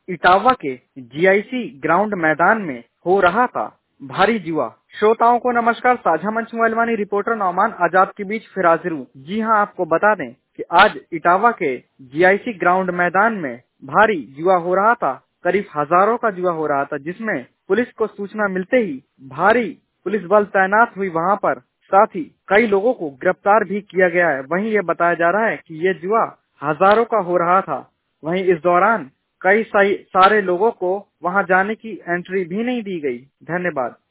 इटावा के GIC ground मैदान में हो रहा था भारी जुआ। श्रोताओं को नमस्कार, साझा मंच मोबाइलवानी रिपोर्टर नौमान आजाद के बीच फिर हाजिर हूँ। जी हाँ, आपको बता दें कि आज इटावा के जीआईसी ग्राउंड मैदान में भारी जुआ हो रहा था। करीब हजारों का जुआ हो रहा था, जिसमें पुलिस को सूचना मिलते ही भारी पुलिस बल तैनात हुई वहाँ पर। साथ ही कई लोगों को गिरफ्तार भी किया गया है। वहीं ये बताया जा रहा है कि ये जुआ हजारों का हो रहा था। वहीं इस दौरान कई सारे लोगों को वहां जाने की एंट्री भी नहीं दी गई। धन्यवाद।